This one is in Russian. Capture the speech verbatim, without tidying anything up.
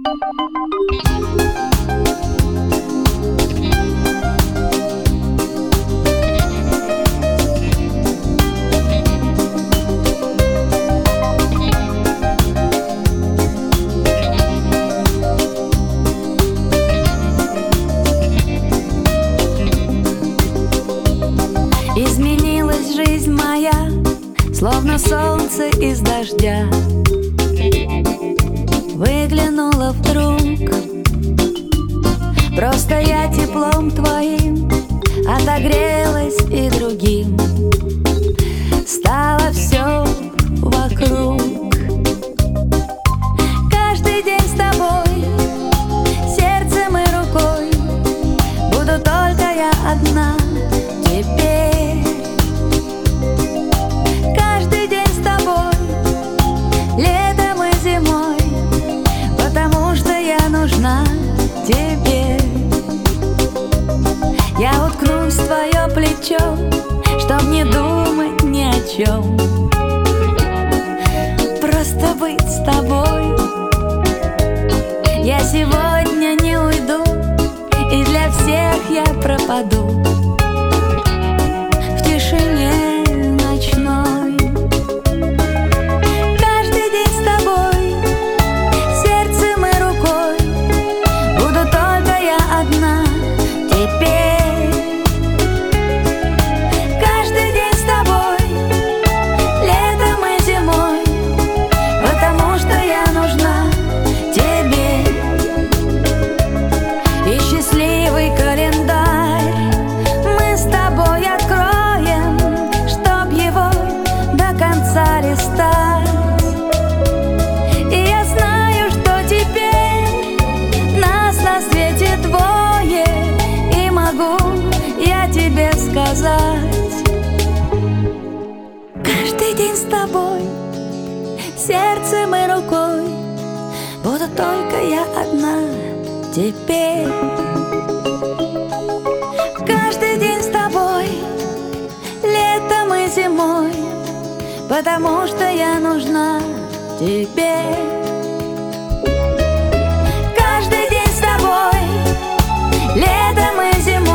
Изменилась жизнь моя, словно солнце из дождя. Выглянула вдруг, просто я теплом твоим отогрелась и другим. Стало все вокруг. Каждый день с тобой, сердцем и рукой, буду только я одна теперь. Каждый день с тобой, летом и зимой, потому что я нужна тебе. Я уткнусь в твое плечо, чтоб не думать ни о чем, просто быть с тобой. Я сегодня не уйду, и для всех я пропаду в тишине ночной. Каждый день с тобой, сердцем и рукой, буду только я одна теперь. Каждый день с тобой, летом и зимой, потому что я нужна тебе. И счастливый календарь мы с тобой откроем, чтоб его до конца листать. И я знаю, что теперь нас на свете двое, и могу я тебе сказать: каждый день с тобой, сердцем и рукой, буду только я одна теперь. Каждый день с тобой, летом и зимой, потому что я нужна тебе. Каждый день с тобой, летом и зимой,